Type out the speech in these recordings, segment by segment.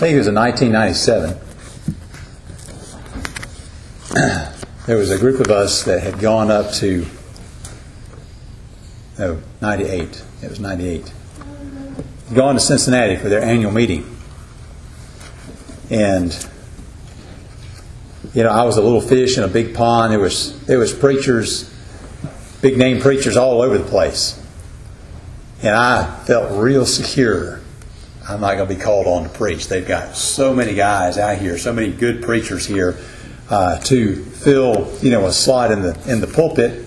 think it was in 1997. There was a group of us that had gone up to, 98. It was 98. Gone to Cincinnati for their annual meeting. And, I was a little fish in a big pond. There was preachers, big name preachers all over the place. And I felt real secure. I'm not going to be called on to preach. They've got so many guys out here, so many good preachers here to fill, a slot in the pulpit.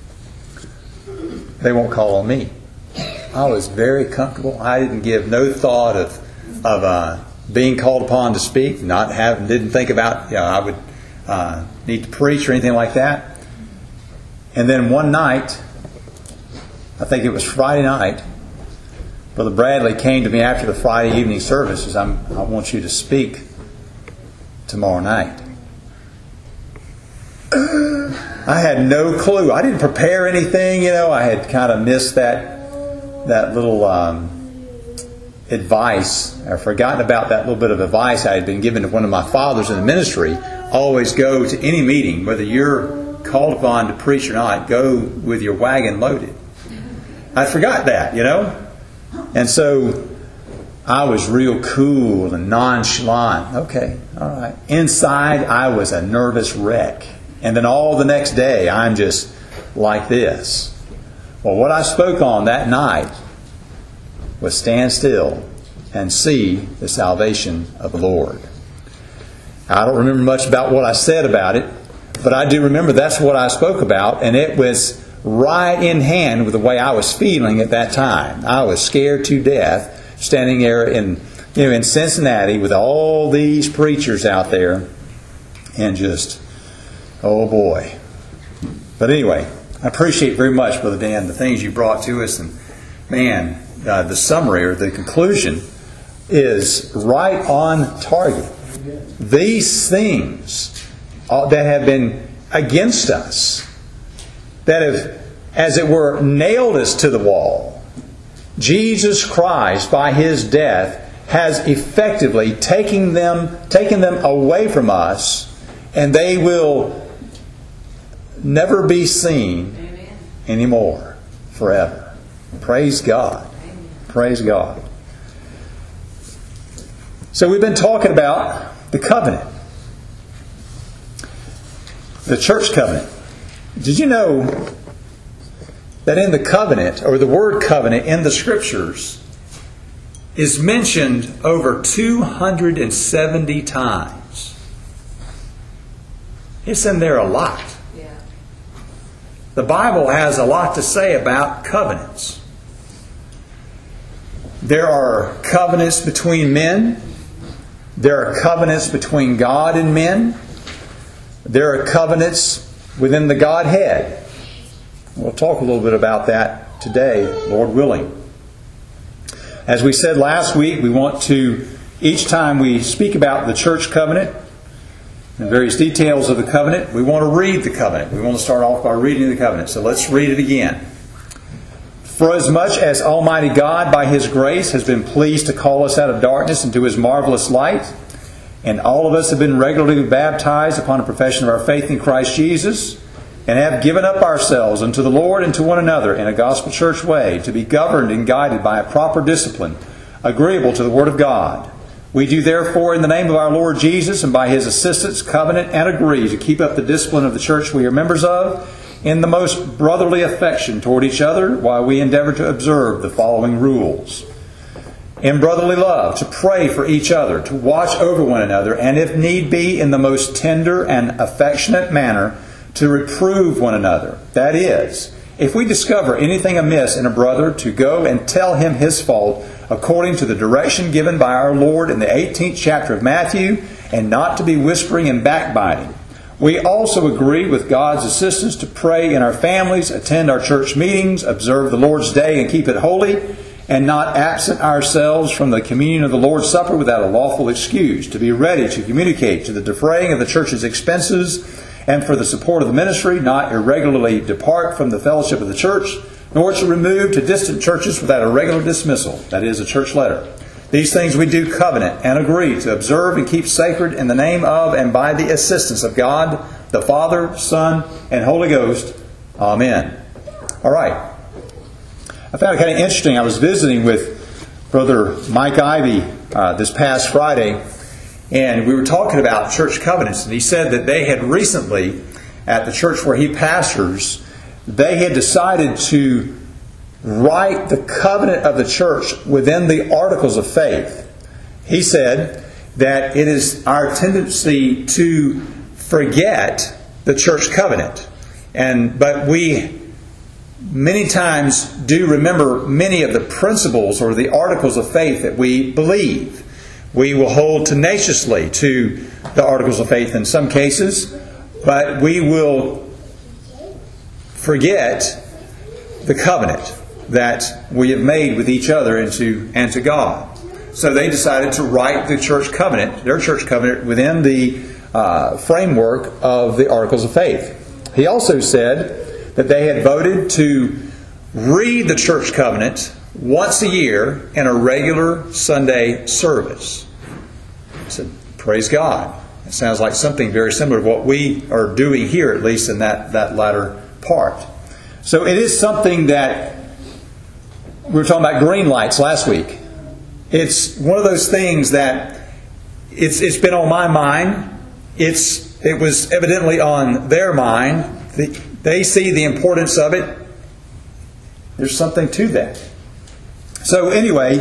They won't call on me. I was very comfortable. I didn't give no thought of being called upon to speak. Didn't think about I would need to preach or anything like that. And then one night, I think it was Friday night, Brother Bradley came to me after the Friday evening service and said, I want you to speak tomorrow night. I had no clue. I didn't prepare anything, I had kind of missed that little advice, or forgotten about that little bit of advice I had been given to one of my fathers in the ministry. Always go to any meeting, whether you're called upon to preach or not, go with your wagon loaded. I forgot that, And so I was real cool and nonchalant. Okay, all right. Inside, I was a nervous wreck. And then all the next day, I'm just like this. Well, what I spoke on that night was stand still and see the salvation of the Lord. I don't remember much about what I said about it, but I do remember that's what I spoke about, and it was right in hand with the way I was feeling at that time. I was scared to death, standing there in Cincinnati with all these preachers out there, and just, oh boy. But anyway, I appreciate very much, Brother Dan, the things you brought to us, and man, the summary or the conclusion is right on target. These things that have been against us, that have, as it were, nailed us to the wall, Jesus Christ, by His death, has effectively taken them away from us, and they will never be seen anymore forever. Praise God. Praise God. So we've been talking about the covenant. The church covenant. Did you know that in the covenant, or the word covenant in the Scriptures, is mentioned over 270 times? It's in there a lot. Yeah. The Bible has a lot to say about covenants. There are covenants between men. There are covenants between God and men. There are covenants within the Godhead. We'll talk a little bit about that today, Lord willing. As we said last week, we want to, each time we speak about the church covenant, and various details of the covenant, we want to read the covenant. We want to start off by reading the covenant. So let's read it again. For as much as Almighty God, by His grace, has been pleased to call us out of darkness into His marvelous light, and all of us have been regularly baptized upon a profession of our faith in Christ Jesus, and have given up ourselves unto the Lord and to one another in a gospel church way, to be governed and guided by a proper discipline, agreeable to the Word of God. We do therefore, in the name of our Lord Jesus, and by His assistance, covenant and agree to keep up the discipline of the church we are members of, in the most brotherly affection toward each other, while we endeavor to observe the following rules. In brotherly love, to pray for each other, to watch over one another, and if need be, in the most tender and affectionate manner, to reprove one another. That is, if we discover anything amiss in a brother, to go and tell him his fault, according to the direction given by our Lord in the 18th chapter of Matthew, and not to be whispering and backbiting. We also agree with God's assistance to pray in our families, attend our church meetings, observe the Lord's Day and keep it holy, and not absent ourselves from the communion of the Lord's Supper without a lawful excuse, to be ready to communicate to the defraying of the church's expenses and for the support of the ministry, not irregularly depart from the fellowship of the church, nor to remove to distant churches without a regular dismissal, that is, a church letter, These things we do covenant and agree to observe and keep sacred in the name of and by the assistance of God, the Father, Son, and Holy Ghost. Amen. All right. I found it kind of interesting. I was visiting with Brother Mike Ivy this past Friday, and we were talking about church covenants, and he said that they had recently, at the church where he pastors, they had decided to write the covenant of the church within the Articles of Faith. He said that it is our tendency to forget the church covenant, but we many times do remember many of the principles or the articles of faith that we believe. We will hold tenaciously to the articles of faith in some cases, but we will forget the covenant that we have made with each other and to God. So they decided to write the church covenant, their church covenant, within the framework of the articles of faith. He also said that they had voted to read the church covenant once a year in a regular Sunday service. I said, praise God. It sounds like something very similar to what we are doing here, at least in that latter part. So it is something that we were talking about green lights last week. It's one of those things that it's been on my mind. It was evidently on their mind. They see the importance of it. There's something to that. So anyway,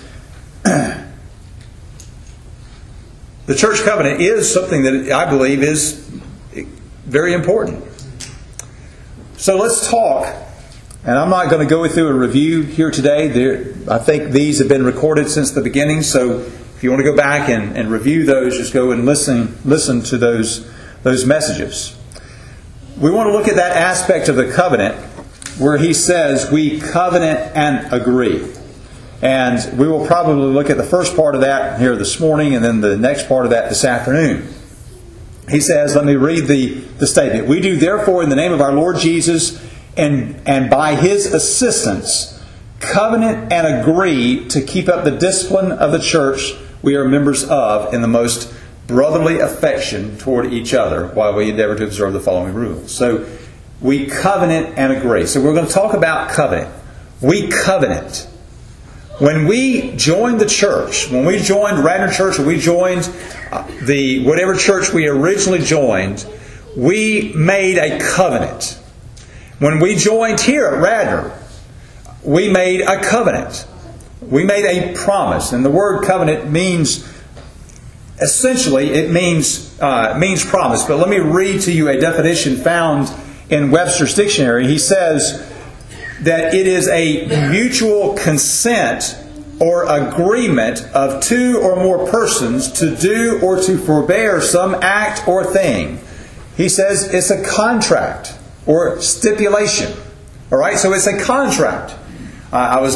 the church covenant is something that I believe is very important. So let's talk, and I'm not going to go through a review here today. I think these have been recorded since the beginning, so if you want to go back and review those, just go and listen to those messages. We want to look at that aspect of the covenant where he says we covenant and agree. And we will probably look at the first part of that here this morning and then the next part of that this afternoon. He says, let me read the statement. We do therefore in the name of our Lord Jesus and by His assistance covenant and agree to keep up the discipline of the church we are members of in the most brotherly affection toward each other while we endeavor to observe the following rules. So we covenant and agree. So we're going to talk about covenant. We covenant. When we joined the church, when we joined Radnor Church, or we joined the whatever church we originally joined, we made a covenant. When we joined here at Radnor, we made a covenant. We made a promise. And the word covenant means, essentially, it means promise. But let me read to you a definition found in Webster's Dictionary. He says that it is a mutual consent or agreement of two or more persons to do or to forbear some act or thing. He says it's a contract or stipulation. All right, so it's a contract. I was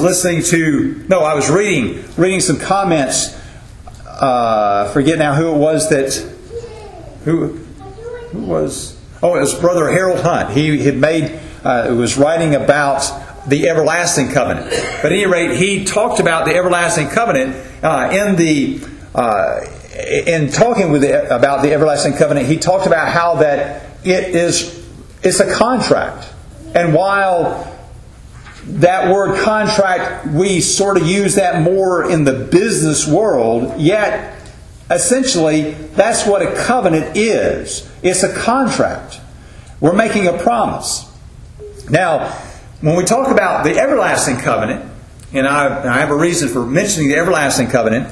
reading some comments. Forget now who it was who was. Oh, it was Brother Harold Hunt. He had was writing about the everlasting covenant. But at any rate, he talked about the everlasting covenant in talking about the everlasting covenant. He talked about how that it's a contract, and while that word contract, we sort of use that more in the business world, yet essentially that's what a covenant is. It's a contract. We're making a promise. Now, when we talk about the everlasting covenant, and I have a reason for mentioning the everlasting covenant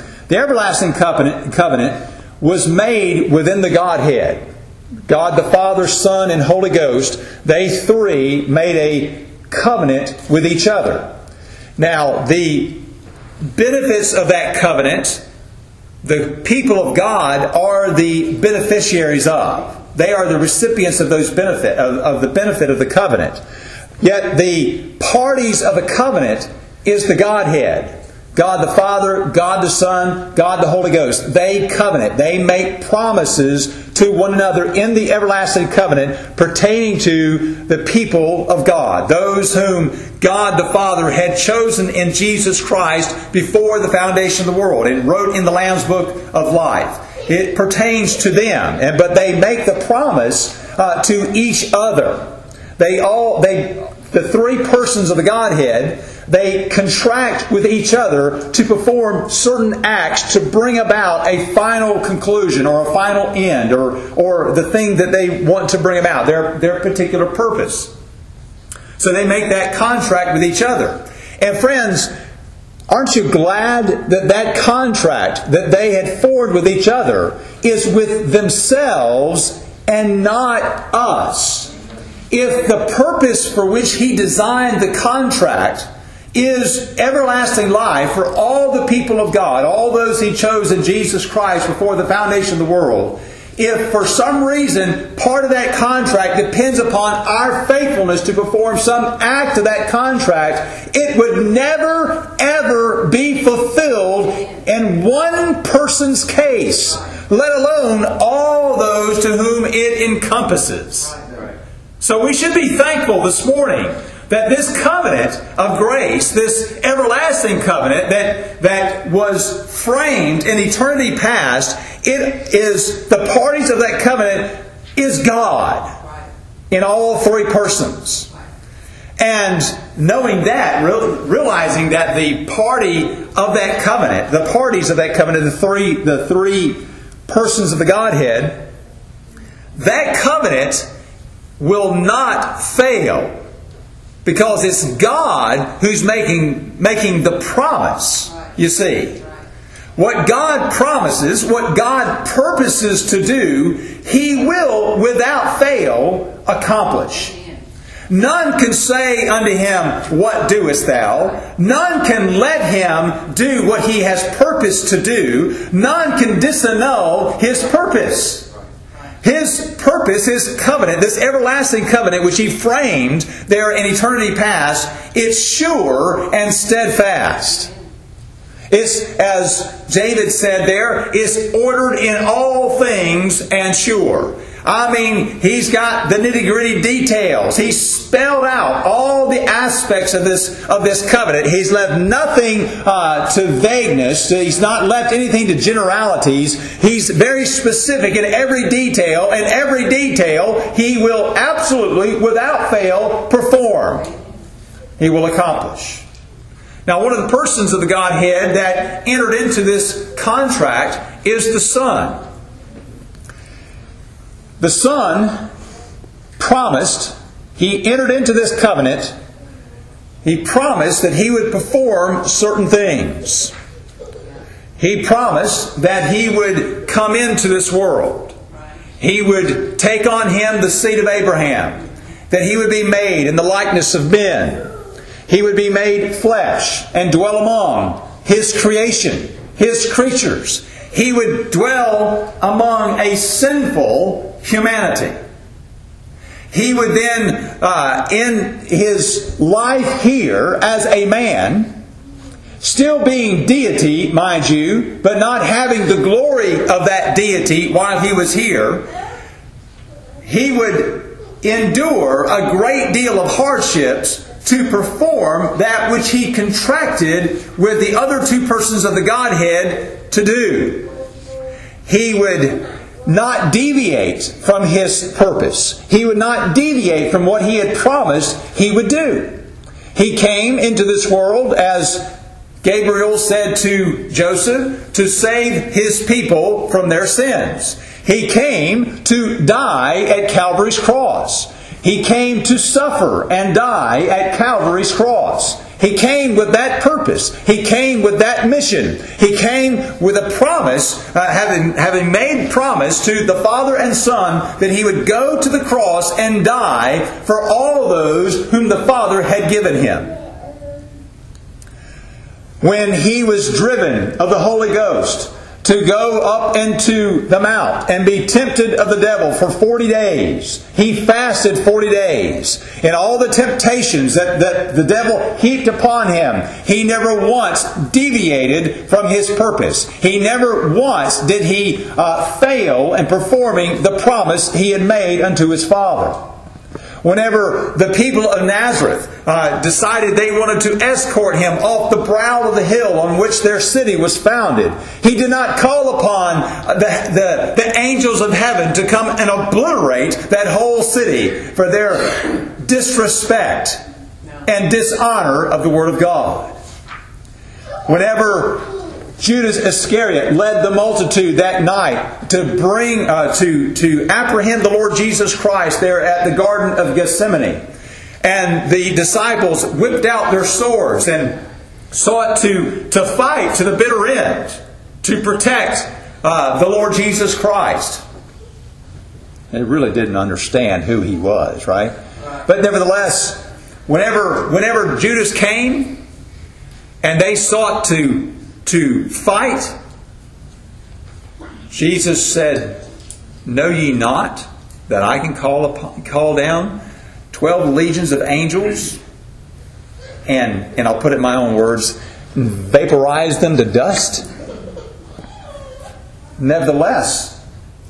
was made within the Godhead. God the Father, Son, and Holy Ghost, they three made a covenant with each other. Now, the benefits of that covenant, the people of God are the beneficiaries of. They are the recipients of those benefit of the benefit of the covenant. Yet the parties of the covenant is the Godhead. God the Father, God the Son, God the Holy Ghost. They covenant. They make promises to one another in the everlasting covenant pertaining to the people of God, those whom God the Father had chosen in Jesus Christ before the foundation of the world and wrote in the Lamb's Book of Life. It pertains to them, but they make the promise to each other. The three persons of the Godhead, they contract with each other to perform certain acts to bring about a final conclusion or a final end or the thing that they want to bring about, their particular purpose. So they make that contract with each other. And friends, aren't you glad that that contract that they had formed with each other is with themselves and not us? If the purpose for which He designed the contract is everlasting life for all the people of God, all those He chose in Jesus Christ before the foundation of the world, if for some reason part of that contract depends upon our faithfulness to perform some act of that contract, it would never, ever be fulfilled in one person's case, let alone all those to whom it encompasses. So we should be thankful this morning that this covenant of grace, this everlasting covenant that was framed in eternity past, it is the parties of that covenant is God in all three persons. And knowing that, realizing that the party of that covenant, the parties of that covenant, the three persons of the Godhead, that covenant will not fail. Because it's God who's making the promise, you see. What God promises, what God purposes to do, He will, without fail, accomplish. None can say unto Him, "What doest thou?" None can let Him do what He has purposed to do. None can disannul His purpose. His purpose, His covenant, this everlasting covenant which He framed there in eternity past, it's sure and steadfast. It's, as David said there, it's ordered in all things and sure. I mean, He's got the nitty-gritty details. He's spelled out all the aspects of this covenant. He's left nothing to vagueness. He's not left anything to generalities. He's very specific in every detail, and every detail He will absolutely, without fail, perform. He will accomplish. Now, one of the persons of the Godhead that entered into this contract is the Son. The Son promised, He entered into this covenant, He promised that He would perform certain things. He promised that He would come into this world. He would take on Him the seed of Abraham. That He would be made in the likeness of men. He would be made flesh and dwell among His creation, His creatures. He would dwell among a sinful humanity. He would then, in His life here as a man, still being deity, mind you, but not having the glory of that deity while He was here, He would endure a great deal of hardships to perform that which He contracted with the other two persons of the Godhead to do. He would not deviate from His purpose. He would not deviate from what He had promised He would do. He came into this world, as Gabriel said to Joseph, to save His people from their sins. He came to die at Calvary's cross. He came to suffer and die at Calvary's cross. He came with that purpose. He came with that mission. He came with a promise, having made promise to the Father and Son that He would go to the cross and die for all those whom the Father had given Him. When He was driven of the Holy Ghost to go up into the mount and be tempted of the devil for 40 days. He fasted 40 days. And all the temptations that the devil heaped upon him, he never once deviated from his purpose. He never once did he fail in performing the promise he had made unto his Father. Whenever the people of Nazareth decided they wanted to escort him off the brow of the hill on which their city was founded, he did not call upon the angels of heaven to come and obliterate that whole city for their disrespect and dishonor of the Word of God. Whenever Judas Iscariot led the multitude that night to bring to apprehend the Lord Jesus Christ there at the Garden of Gethsemane. And the disciples whipped out their swords and sought to fight to the bitter end to protect the Lord Jesus Christ. They really didn't understand who He was, right? But nevertheless, whenever Judas came and they sought to fight, Jesus said, "Know ye not that I can call down 12 legions of angels and I'll put it in my own words, vaporize them to dust? Nevertheless,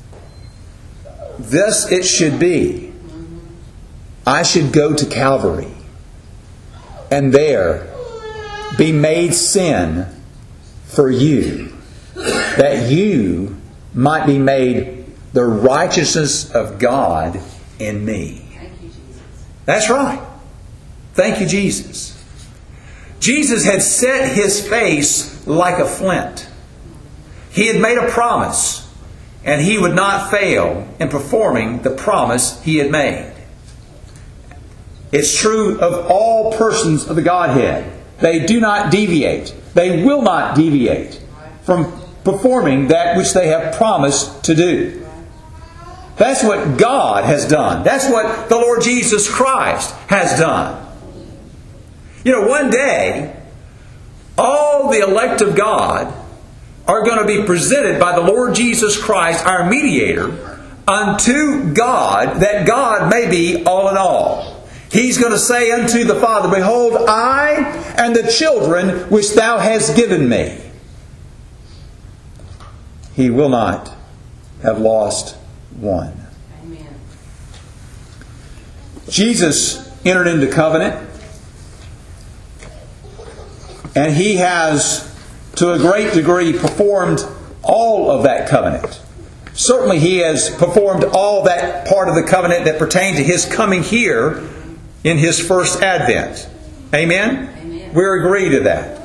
this it should be. I should go to Calvary and there be made sin for you, that you might be made the righteousness of God in me." Thank you, Jesus. That's right. Thank you, Jesus. Jesus had set His face like a flint. He had made a promise, and He would not fail in performing the promise He had made. It's true of all persons of the Godhead. They do not deviate. They will not deviate from performing that which they have promised to do. That's what God has done. That's what the Lord Jesus Christ has done. You know, one day, all the elect of God are going to be presented by the Lord Jesus Christ, our mediator, unto God, that God may be all in all. He's going to say unto the Father, "Behold, I and the children which Thou hast given me." He will not have lost one. Amen. Jesus entered into covenant, and He has, to a great degree, performed all of that covenant. Certainly He has performed all that part of the covenant that pertained to His coming here in His first advent. Amen? Amen. We're agreed to that.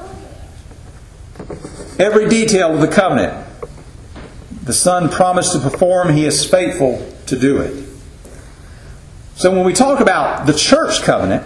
Every detail of the covenant the Son promised to perform, He is faithful to do it. So when we talk about the church covenant,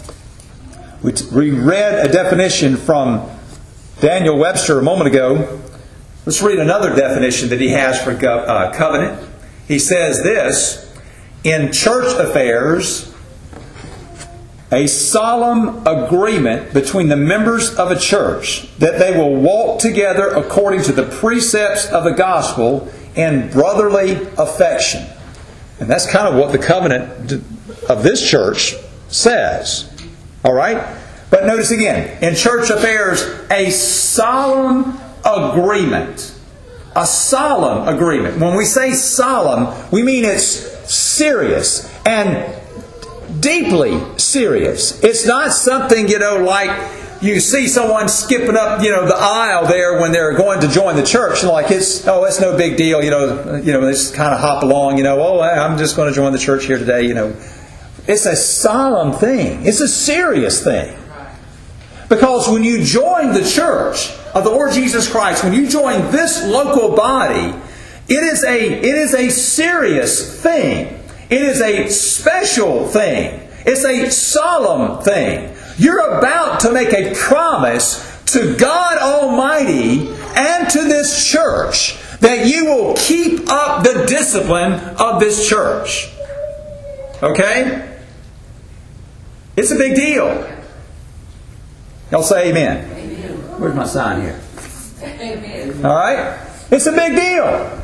we read a definition from Daniel Webster a moment ago. Let's read another definition that he has for covenant. He says this: in church affairs, a solemn agreement between the members of a church that they will walk together according to the precepts of the gospel in brotherly affection. And that's kind of what the covenant of this church says. All right? But notice again, in church affairs, a solemn agreement. A solemn agreement. When we say solemn, we mean it's serious and deeply serious. It's not something, like you see someone skipping up, the aisle there when they're going to join the church. Like it's no big deal. They just kind of hop along. I'm just going to join the church here today. It's a solemn thing. It's a serious thing. Because when you join the church of the Lord Jesus Christ, when you join this local body, it is a serious thing. It is a special thing. It's a solemn thing. You're about to make a promise to God Almighty and to this church that you will keep up the discipline of this church. Okay? It's a big deal. Y'all say amen. Amen. Where's my sign here? Amen. All right? It's a big deal.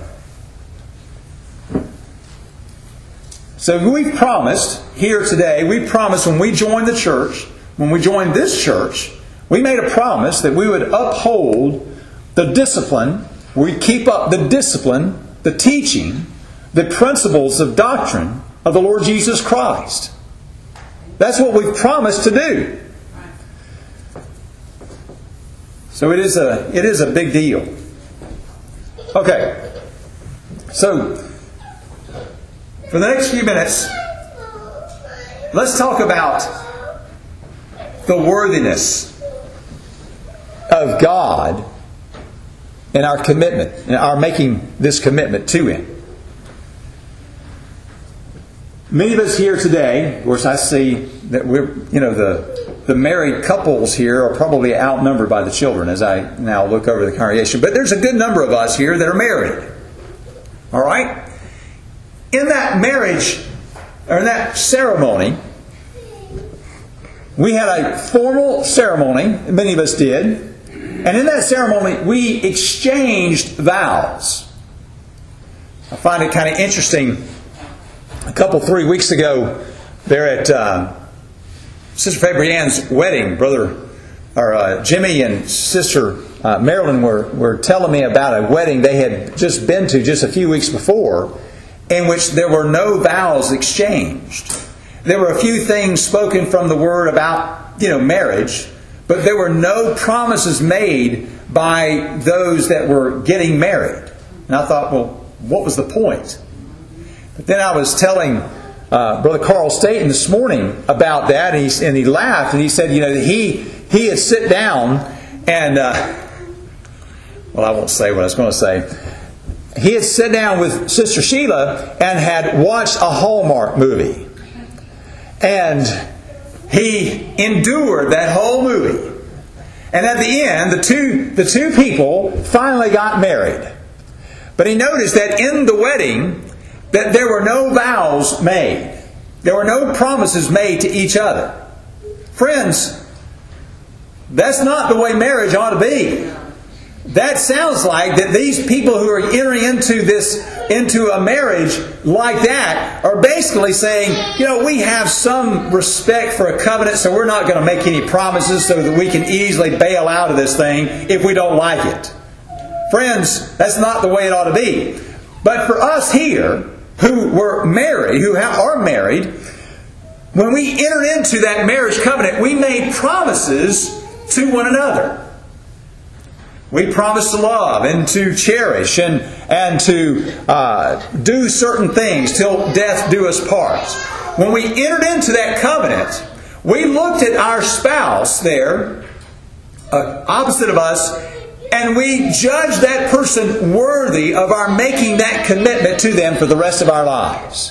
So we've promised here today, we promised when we joined the church, when we joined this church, we made a promise that we would uphold the discipline, we'd keep up the discipline, the teaching, the principles of doctrine of the Lord Jesus Christ. That's what we've promised to do. So it is a big deal. Okay. So, for the next few minutes, let's talk about the worthiness of God and our commitment, and our making this commitment to Him. Many of us here today, of course I see that the married couples here are probably outnumbered by the children as I now look over the congregation. But there's a good number of us here that are married. All right? In that marriage, or in that ceremony, we had a formal ceremony, many of us did. And in that ceremony, we exchanged vows. I find it kind of interesting. 3 weeks ago, there at Sister Fabrianne's wedding, Jimmy and Sister Marilyn were telling me about a wedding they had just been to just a few weeks before, in which there were no vows exchanged. There were a few things spoken from the Word about, marriage, but there were no promises made by those that were getting married. And I thought, well, what was the point? But then I was telling Brother Carl Staten this morning about that, and he laughed, and he said, he had sit down and, I won't say what I was going to say. He had sat down with Sister Sheila and had watched a Hallmark movie. And he endured that whole movie. And at the end, the two people finally got married. But he noticed that in the wedding, that there were no vows made. There were no promises made to each other. Friends, that's not the way marriage ought to be. That sounds like that these people who are entering into a marriage like that are basically saying, we have some respect for a covenant, so we're not going to make any promises so that we can easily bail out of this thing if we don't like it. Friends, that's not the way it ought to be. But for us here, who were married, who are married, when we entered into that marriage covenant, we made promises to one another. We promised to love and to cherish and to do certain things till death do us part. When we entered into that covenant, we looked at our spouse there, opposite of us, and we judged that person worthy of our making that commitment to them for the rest of our lives.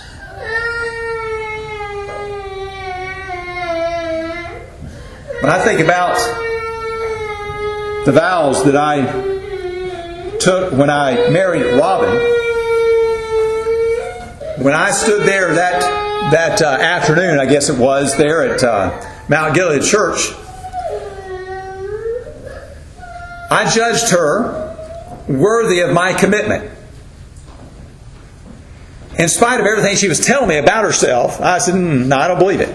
When I think about the vows that I took when I married Robin, when I stood there that afternoon, I guess it was, there at Mount Gilead Church, I judged her worthy of my commitment. In spite of everything she was telling me about herself, I said, no, I don't believe it.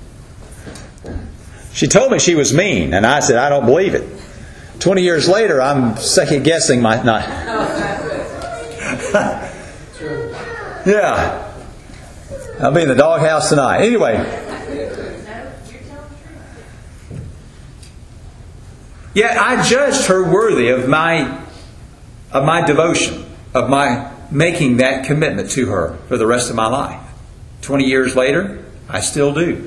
She told me she was mean, and I said, I don't believe it. 20 years later, I'm second-guessing my... Yeah. I'll be in the doghouse tonight. Anyway. Yet I judged her worthy of my devotion, of my making that commitment to her for the rest of my life. 20 years later, I still do.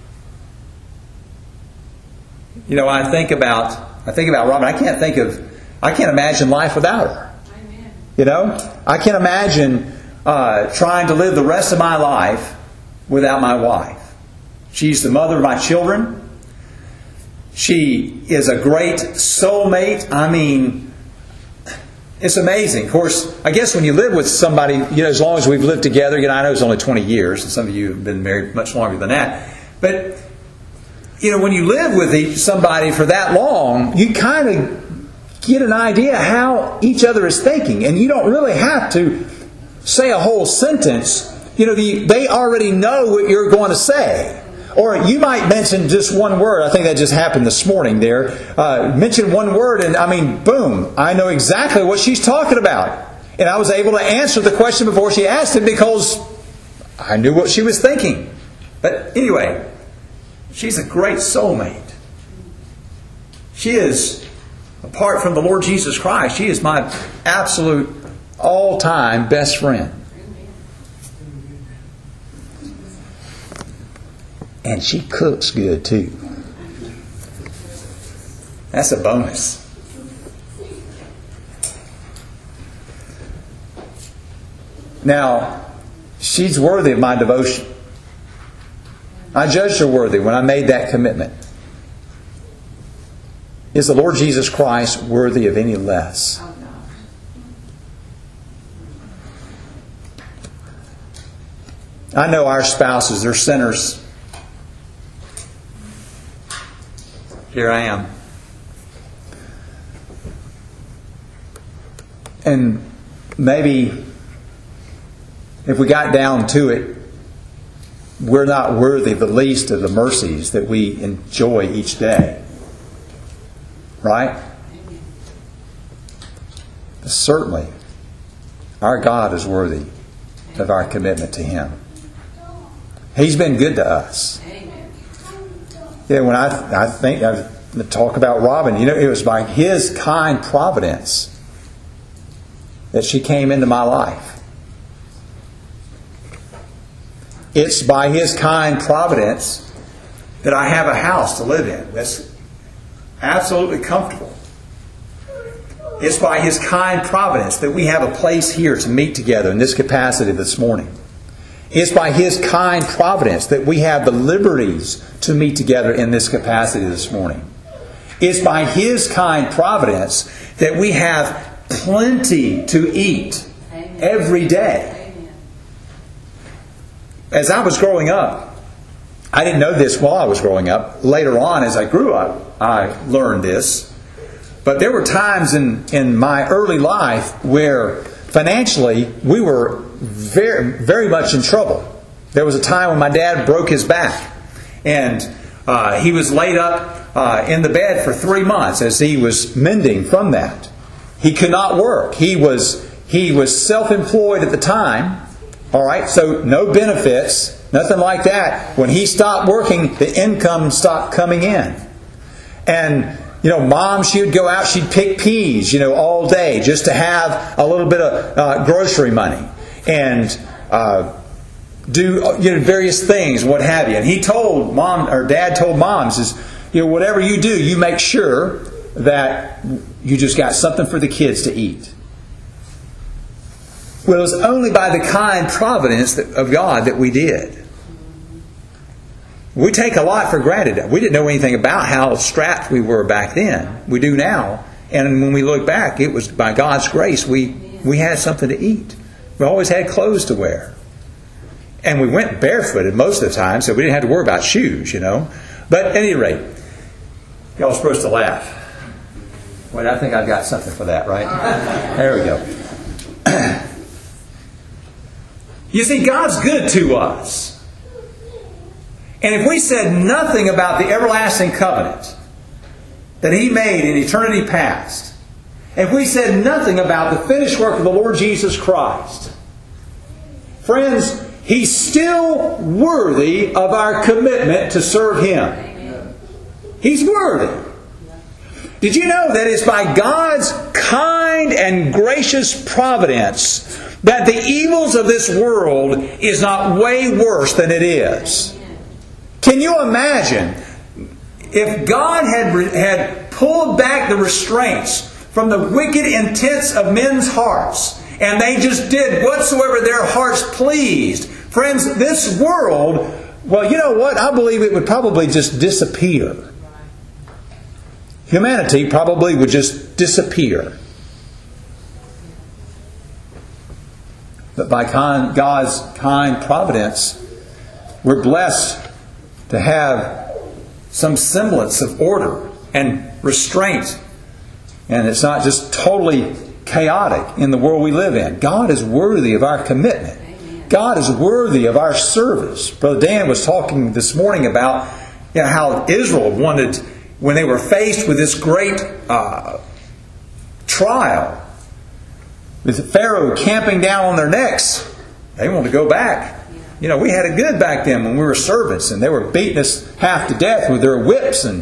I think about Robin. I can't imagine life without her. Amen. I can't imagine trying to live the rest of my life without my wife. She's the mother of my children. She is a great soulmate. I mean, it's amazing. Of course, I guess when you live with somebody, as long as we've lived together, I know it's only 20 years, and some of you have been married much longer than that. But when you live with somebody for that long, you kind of get an idea how each other is thinking. And you don't really have to say a whole sentence. They already know what you're going to say. Or you might mention just one word. I think that just happened this morning there. Mention one word and boom, I know exactly what she's talking about. And I was able to answer the question before she asked it because I knew what she was thinking. But anyway, she's a great soulmate. She is, apart from the Lord Jesus Christ, she is my absolute all-time best friend. And she cooks good too. That's a bonus. Now, she's worthy of my devotion. I judged her worthy when I made that commitment. Is the Lord Jesus Christ worthy of any less? I know our spouses, they're sinners. Here I am. And maybe if we got down to it, we're not worthy the least of the mercies that we enjoy each day. Right? But certainly, our God is worthy of our commitment to Him. He's been good to us. Yeah, when I talk about Robin, it was by His kind providence that she came into my life. It's by His kind providence that I have a house to live in that's absolutely comfortable. It's by His kind providence that we have a place here to meet together in this capacity this morning. It's by His kind providence that we have the liberties to meet together in this capacity this morning. It's by His kind providence that we have plenty to eat every day. As I was growing up, I didn't know this while I was growing up. Later on, as I grew up, I learned this. But there were times in my early life where financially we were very, very much in trouble. There was a time when my dad broke his back. And he was laid up in the bed for 3 months as he was mending from that. He could not work. He was self-employed at the time. All right, so no benefits, nothing like that. When he stopped working, the income stopped coming in. And Mom, she would go out, she'd pick peas, all day just to have a little bit of grocery money and do various things, what have you. And he told Mom, or Dad told Mom, says, whatever you do, you make sure that you just got something for the kids to eat. Well, it was only by the kind providence of God that we did. We take a lot for granted. We didn't know anything about how strapped we were back then. We do now. And when we look back, it was by God's grace we had something to eat. We always had clothes to wear. And we went barefooted most of the time, so we didn't have to worry about shoes, But at any rate, y'all are supposed to laugh. Wait, I think I've got something for that, right? There we go. You see, God's good to us. And if we said nothing about the everlasting covenant that He made in eternity past, if we said nothing about the finished work of the Lord Jesus Christ, friends, He's still worthy of our commitment to serve Him. He's worthy. Did you know that it's by God's kind and gracious providence that the evils of this world is not way worse than it is? Can you imagine if God had pulled back the restraints from the wicked intents of men's hearts and they just did whatsoever their hearts pleased? Friends, this world, well, you know what? I believe it would probably just disappear. Humanity probably would just disappear. But by God's kind providence, we're blessed to have some semblance of order and restraint And it's not just totally chaotic in the world we live in. God is worthy of our commitment. God is worthy of our service. Brother Dan was talking this morning about how Israel wanted, when they were faced with this great trial, with Pharaoh camping down on their necks, they wanted to go back. We had it good back then when we were servants, and they were beating us half to death with their whips and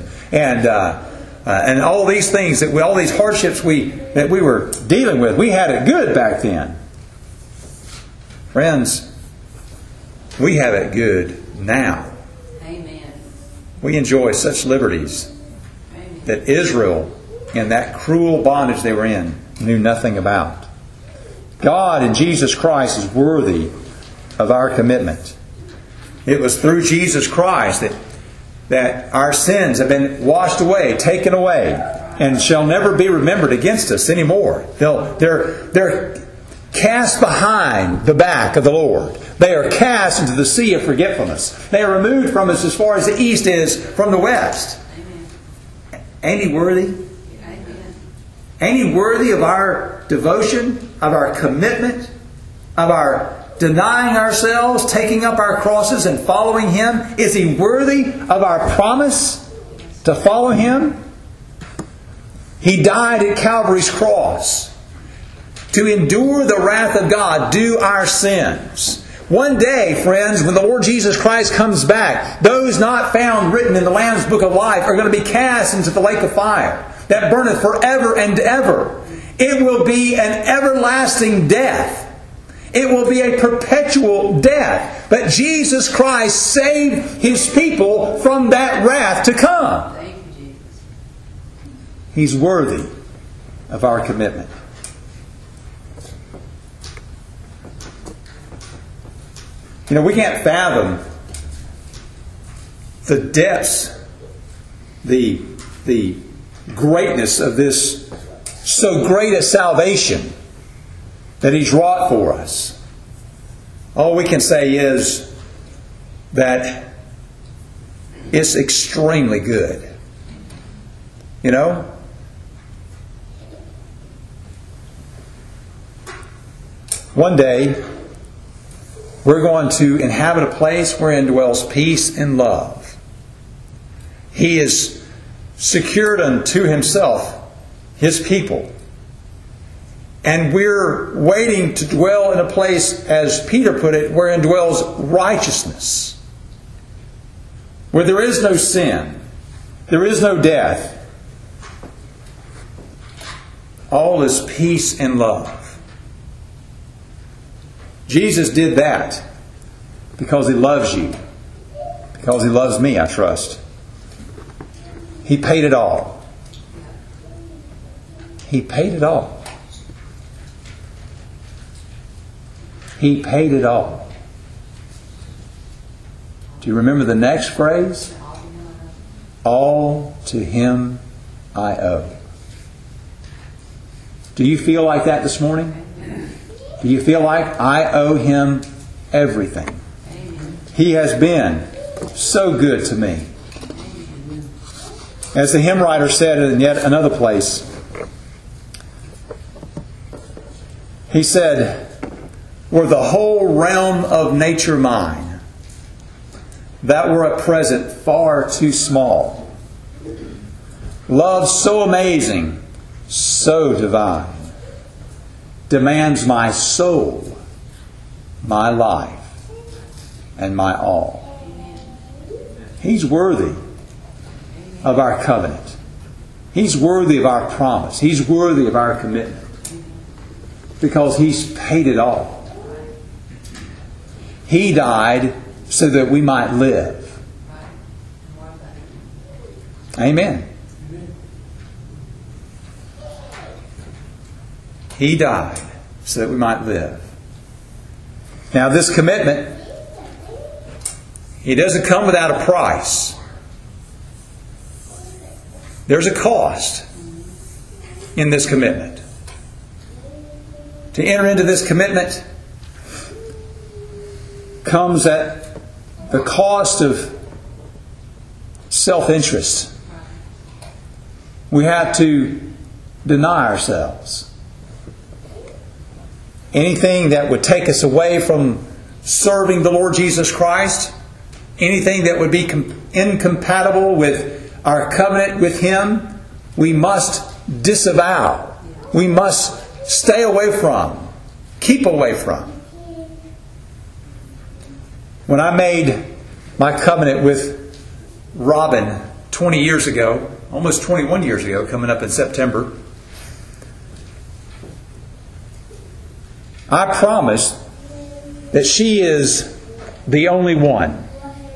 all these things, all these hardships that we were dealing with. We had it good back then. Friends, we have it good now. Amen. We enjoy such liberties that Israel, in that cruel bondage they were in, knew nothing about. God in Jesus Christ is worthy of our commitment. It was through Jesus Christ that our sins have been washed away, taken away, and shall never be remembered against us anymore. They're cast behind the back of the Lord. They are cast into the sea of forgetfulness. They are removed from us as far as the east is from the west. Ain't He worthy? Ain't He worthy of our devotion, of our commitment, of our denying ourselves, taking up our crosses and following Him? Is He worthy of our promise to follow Him? He died at Calvary's cross to endure the wrath of God due our sins. One day, friends, when the Lord Jesus Christ comes back, those not found written in the Lamb's Book of Life are going to be cast into the lake of fire that burneth forever and ever. It will be an everlasting death. It will be a perpetual death. But Jesus Christ saved His people from that wrath to come. Thank you, Jesus. He's worthy of our commitment. We can't fathom the depths, the greatness of this so great a salvation that He's wrought for us. All we can say is that it's extremely good. One day, we're going to inhabit a place wherein dwells peace and love. He has secured unto Himself His people. And we're waiting to dwell in a place, as Peter put it, wherein dwells righteousness. Where there is no sin. There is no death. All is peace and love. Jesus did that because He loves you. Because He loves me, I trust. He paid it all. He paid it all. He paid it all. Do you remember the next phrase? All to Him I owe. Do you feel like that this morning? Do you feel like I owe Him everything? He has been so good to me. As the hymn writer said in yet another place, he said, "Were the whole realm of nature mine, that were at present far too small. Love so amazing, so divine, demands my soul, my life, and my all." He's worthy of our covenant. He's worthy of our promise. He's worthy of our commitment. Because He's paid it all. He died so that we might live. Amen. He died so that we might live. Now this commitment, it doesn't come without a price. There's a cost in this commitment. To enter into this commitment comes at the cost of self-interest. We have to deny ourselves. Anything that would take us away from serving the Lord Jesus Christ, anything that would be incompatible with our covenant with Him, we must disavow. We must stay away from. Keep away from. When I made my covenant with Robin 20 years ago, almost 21 years ago, coming up in September, I promised that she is the only one.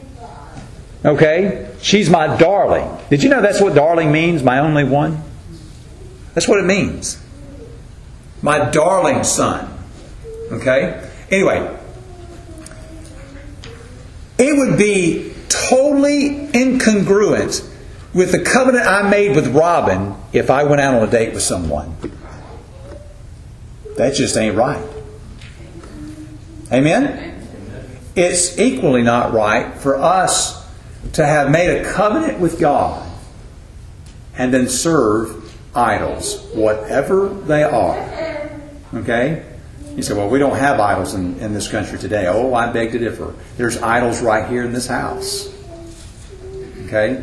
Okay? She's my darling. Did you know that's what darling means? My only one? That's what it means. My darling son. Okay? Anyway, it would be totally incongruent with the covenant I made with Robin if I went out on a date with someone. That just ain't right. Amen? It's equally not right for us to have made a covenant with God and then serve idols, whatever they are. Okay? You say, well, we don't have idols in this country today. Oh, I beg to differ. There's idols right here in this house. Okay?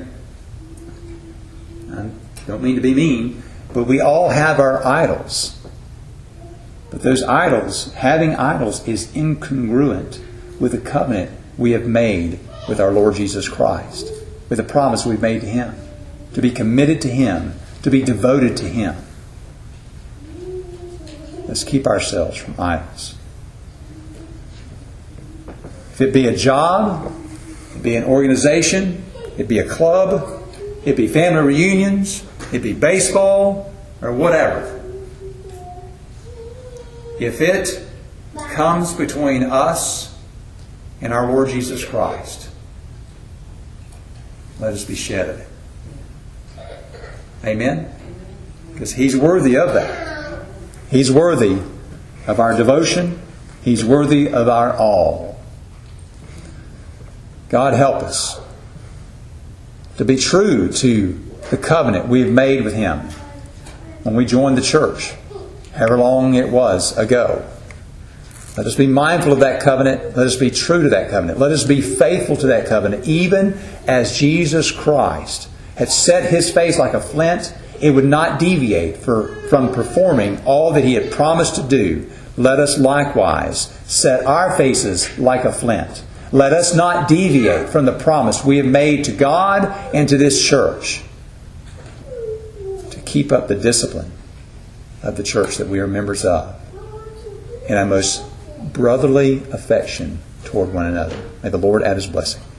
I don't mean to be mean, but we all have our idols. But those idols, having idols, is incongruent with the covenant we have made with our Lord Jesus Christ, with the promise we've made to Him, to be committed to Him, to be devoted to Him. Let's keep ourselves from idols. If it be a job, it be an organization, it be a club, it be family reunions, it be baseball, or whatever. If it comes between us and our Lord Jesus Christ, let us be shed of it. Amen? Because He's worthy of that. He's worthy of our devotion. He's worthy of our all. God help us to be true to the covenant we have made with Him when we joined the church, however long it was ago. Let us be mindful of that covenant. Let us be true to that covenant. Let us be faithful to that covenant, even as Jesus Christ had set His face like a flint. It would not deviate from performing all that He had promised to do. Let us likewise set our faces like a flint. Let us not deviate from the promise we have made to God and to this church to keep up the discipline of the church that we are members of in a most brotherly affection toward one another. May the Lord add His blessing.